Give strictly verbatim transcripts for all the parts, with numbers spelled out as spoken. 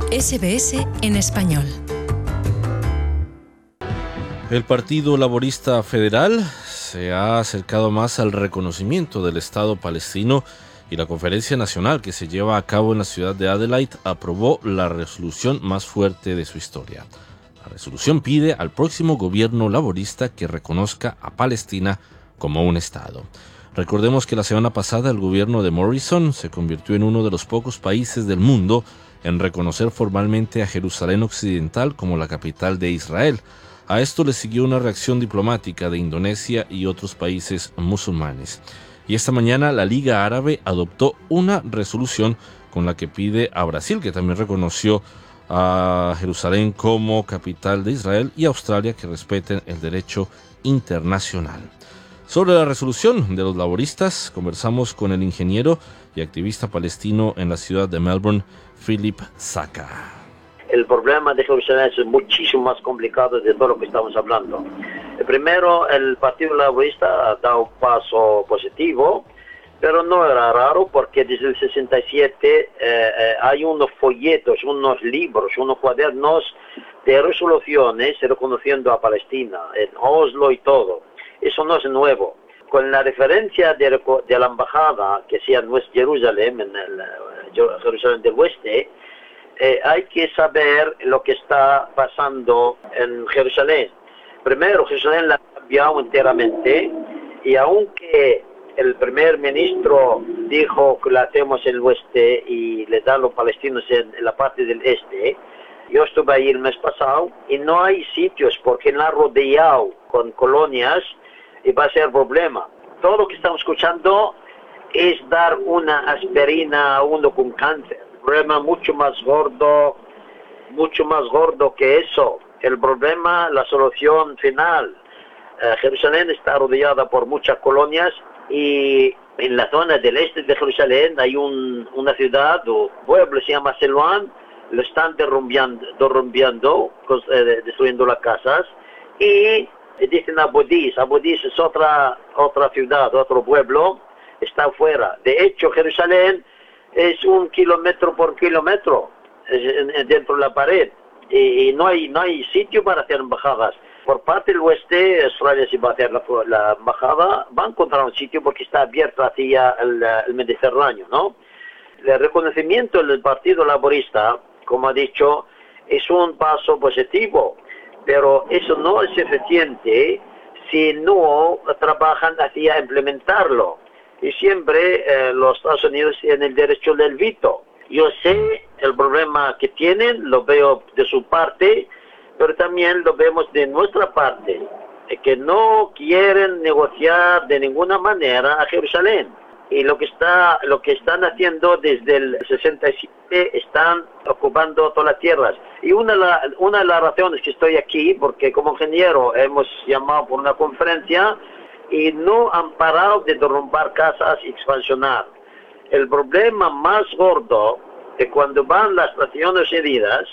S B S en español. El Partido Laborista Federal se ha acercado más al reconocimiento del Estado palestino y la Conferencia Nacional que se lleva a cabo en la ciudad de Adelaide aprobó la resolución más fuerte de su historia. La resolución pide al próximo gobierno laborista que reconozca a Palestina como un Estado. Recordemos que la semana pasada el gobierno de Morrison se convirtió en uno de los pocos países del mundo en reconocer formalmente a Jerusalén Occidental como la capital de Israel. A esto le siguió una reacción diplomática de Indonesia y otros países musulmanes. Y esta mañana la Liga Árabe adoptó una resolución con la que pide a Brasil, que también reconoció a Jerusalén como capital de Israel, y a Australia que respeten el derecho internacional. Sobre la resolución de los laboristas, conversamos con el ingeniero y activista palestino en la ciudad de Melbourne, Philip Saka. El problema de Jerusalén es muchísimo más complicado de todo lo que estamos hablando. Primero, el Partido Laborista ha dado un paso positivo, pero no era raro porque desde el sesenta y siete eh, eh, hay unos folletos, unos libros, unos cuadernos de resoluciones reconociendo a Palestina, en Oslo y todo. Eso no es nuevo. Con la referencia de, de la embajada, que sea en West Jerusalén, en el uh, Jerusalén del Oeste, eh, hay que saber lo que está pasando en Jerusalén. Primero, Jerusalén la ha cambiado enteramente, y aunque el primer ministro dijo que la hacemos en el oeste y le dan los palestinos en, en la parte del este, yo estuve ahí el mes pasado y no hay sitios porque la han rodeado con colonias y va a ser problema. Todo lo que estamos escuchando es dar una aspirina a uno con cáncer. El problema mucho más gordo, mucho más gordo que eso. El problema, la solución final. Eh, Jerusalén está rodeada por muchas colonias y en la zona del este de Jerusalén hay un, una ciudad o pueblo, se llama Siloam, lo están derrumbiando, derrumbiando eh, destruyendo las casas, y dicen Abu Dis. Abu Dis es otra, otra ciudad, otro pueblo, está afuera. De hecho, Jerusalén es un kilómetro por kilómetro es, dentro de la pared, y, y no hay no hay sitio para hacer embajadas. Por parte del oeste, Australia, si va a hacer la, la embajada, va a encontrar un sitio porque está abierto hacia el, el Mediterráneo, ¿no? El reconocimiento del Partido Laborista, como ha dicho, es un paso positivo, pero eso no es suficiente si no trabajan hacia implementarlo. Y siempre eh, los Estados Unidos tienen el derecho del veto. Yo sé el problema que tienen, lo veo de su parte, pero también lo vemos de nuestra parte, que no quieren negociar de ninguna manera a Jerusalén. Y lo que está, lo que están haciendo desde el sesenta y siete, están ocupando todas las tierras. Y una, una de las razones que estoy aquí, porque como ingeniero hemos llamado por una conferencia y no han parado de derrumbar casas y expansionar. El problema más gordo es cuando van las Naciones Unidas,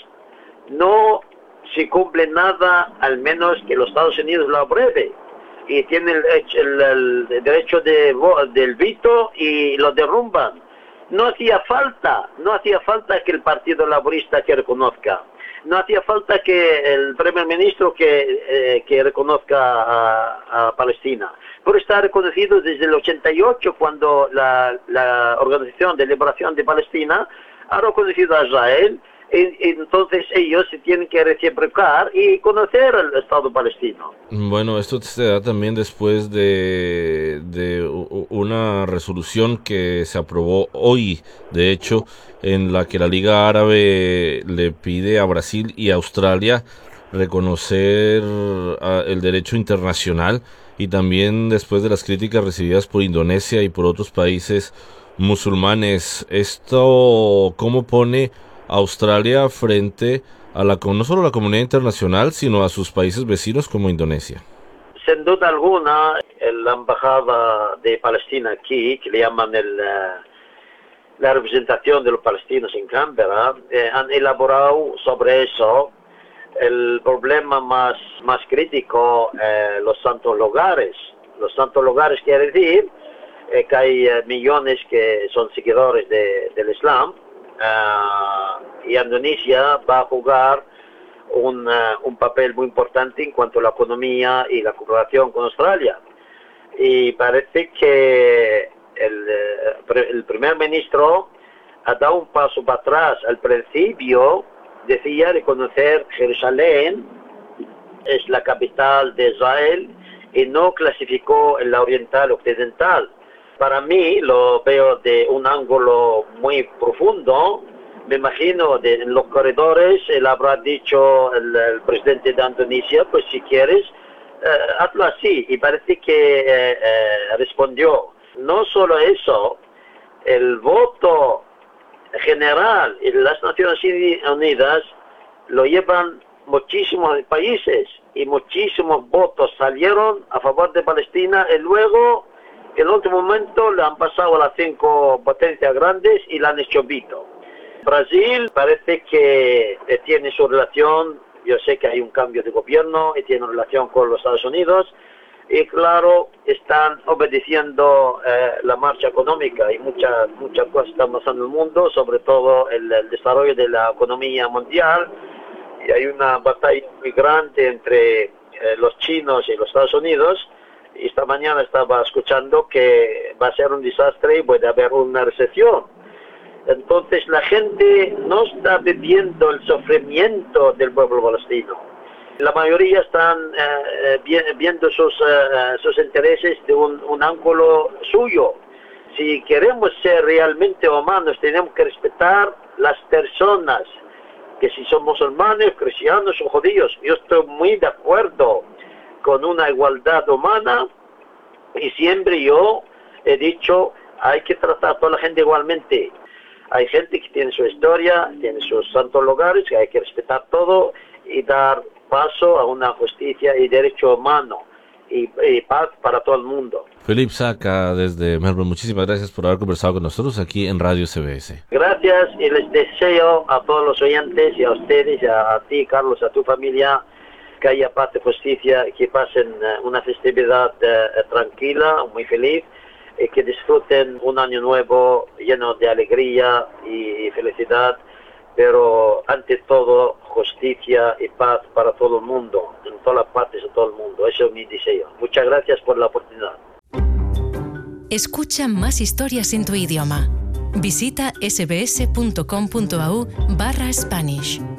no se cumple nada, al menos que los Estados Unidos lo apruebe. Y tienen el, el, el derecho de, del veto y lo derrumban. No hacía falta, no hacía falta que el Partido Laborista que reconozca. No hacía falta que el primer ministro que, eh, que reconozca a, a Palestina. Pero está reconocido desde el ochenta y ocho, cuando la, la Organización de Liberación de Palestina ha reconocido a Israel. Entonces ellos se tienen que reciprocar y conocer al Estado palestino. Bueno, esto se da también después de, de una resolución que se aprobó hoy, de hecho, en la que la Liga Árabe le pide a Brasil y a Australia reconocer uh, el derecho internacional, y también después de las críticas recibidas por Indonesia y por otros países musulmanes. ¿Esto cómo pone Australia frente a la, no solo a la comunidad internacional, sino a sus países vecinos como Indonesia? Sin duda alguna, la embajada de Palestina aquí, que le llaman el, la representación de los palestinos en Canberra, eh, han elaborado sobre eso. El problema más, más crítico, eh, los santos lugares. Los santos lugares quiere decir eh, que hay eh, millones que son seguidores de, del Islam. Uh, y Indonesia va a jugar un, uh, un papel muy importante en cuanto a la economía y la cooperación con Australia. Y parece que el, el primer ministro ha dado un paso para atrás. Al principio decía reconocer Jerusalén es la capital de Israel y no clasificó en la oriental occidental. Para mí lo veo de un ángulo muy profundo. Me imagino de, en los corredores él habrá dicho el, el presidente de Indonesia, pues si quieres eh, hazlo así, y parece que eh, eh, respondió. No solo eso, el voto general en las Naciones Unidas lo llevan muchísimos países y muchísimos votos salieron a favor de Palestina y luego en el último momento le han pasado a las cinco potencias grandes y la han hecho veto. Brasil parece que tiene su relación, yo sé que hay un cambio de gobierno y tiene relación con los Estados Unidos y claro, están obedeciendo eh, la marcha económica y muchas muchas cosas están pasando en el mundo, sobre todo el, el desarrollo de la economía mundial. Y hay una batalla muy grande entre eh, los chinos y los Estados Unidos. Y esta mañana estaba escuchando que va a ser un desastre y puede haber una recesión. Entonces la gente no está viviendo el sufrimiento del pueblo palestino. La mayoría están eh, viendo sus, eh, sus intereses de un, un ángulo suyo. Si queremos ser realmente humanos, tenemos que respetar las personas, que si son musulmanes, cristianos o judíos. Yo estoy muy de acuerdo con una igualdad humana y siempre yo he dicho hay que tratar a toda la gente igualmente. Hay gente que tiene su historia, tiene sus santos lugares, que hay que respetar todo y dar paso a una justicia y derecho humano y, y paz para todo el mundo. Philippe Saca desde Melbourne, muchísimas gracias por haber conversado con nosotros aquí en Radio S B S. Gracias y les deseo a todos los oyentes y a ustedes, y a, a ti Carlos, a tu familia, que haya paz y justicia, que pasen uh, una festividad uh, tranquila, muy feliz, y que disfruten un año nuevo lleno de alegría y felicidad, pero ante todo justicia y paz para todo el mundo, en todas las partes de todo el mundo. Eso es mi deseo. Muchas gracias por la oportunidad. Escucha más historias en tu idioma. Visita sbs punto com punto a u barra Spanish.